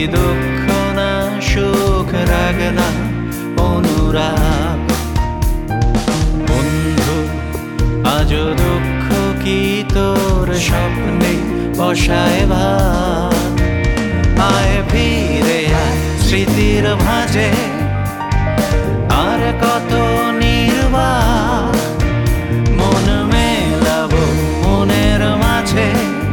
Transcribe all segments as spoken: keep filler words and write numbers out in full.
দুঃখ না সুখ রাগ না অনুরাগ। বন্ধু আজও দুঃখ কি তোর স্বপ্নে বসায় ভাত। আয় ফিরে আয় স্মৃতির ভাঁজে আর কত নির্বাক। মন মেলাবো মনের মাঝে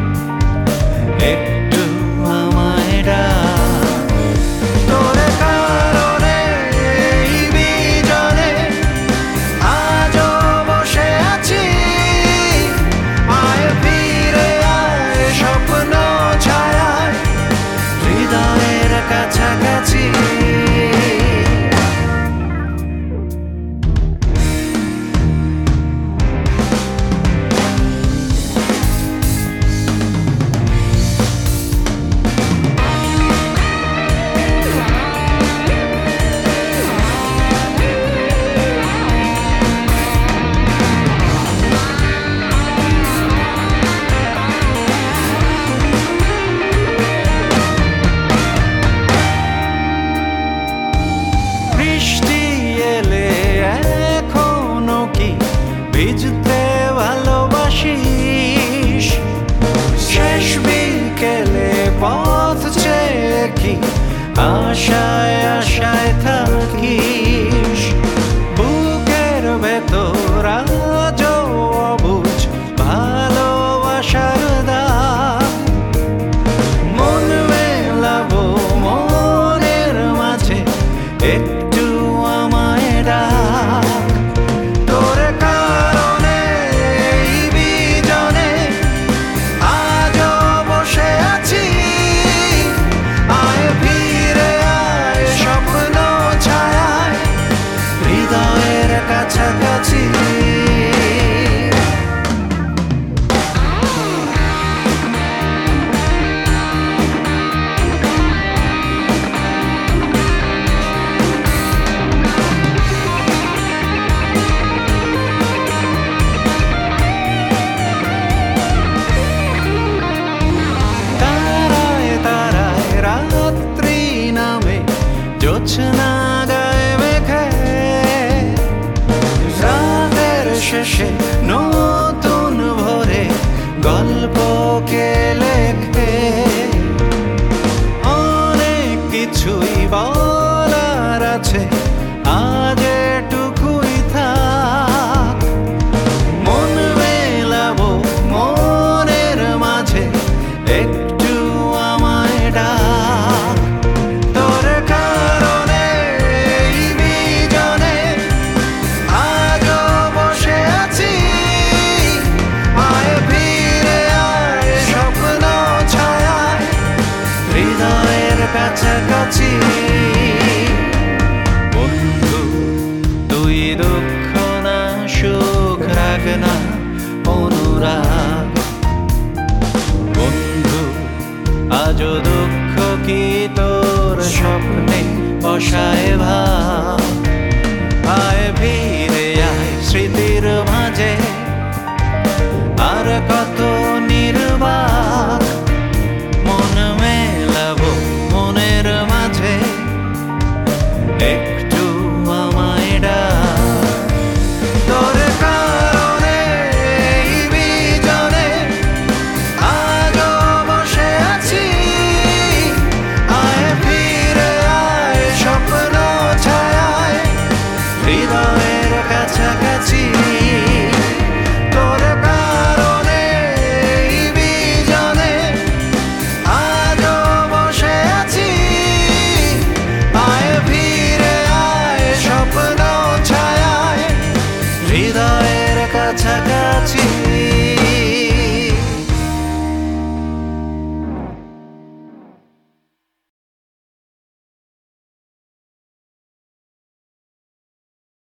একটু আমায় ডাক। তোর কারণে এই বিজনে আজও বসে আছি। আয় ফিরে আয় স্বপ্ন ছায়ায় হৃদয়ের কাছাকাছি। ভিজতে ভালোবাসিস শেষ বিকেলে পথ চেয়ে কি আশায় আশায় থাকিস। বুকের ভেতর আজও অবুঝ ভালোবাসার দাগ। মন মেলাবো মনের মাঝে একটু আমায় ডাক। কাছাকাছি তারায় তারায় রাত্রি নামে জোছনা গায়ে মেখে শেষে নতুন ভরে গল্পকে লেখে। অনেক কিছুই বলার আছে আজ এটুকুই থাক। মন মেলাবো মনের মাঝে একটু আমায় ডাক। তোর কারণে এই বিজনে আজও বসে আছি। আয় ফিরে আয় স্বপ্ন ছায়ায় হৃদয়ের কাছাকাছি। বন্ধু তুই দুঃখ না সুখ রাগ না অনুরাগ। বন্ধু আজও দুঃখ কি তোর স্বপ্নে বসায় ভাত।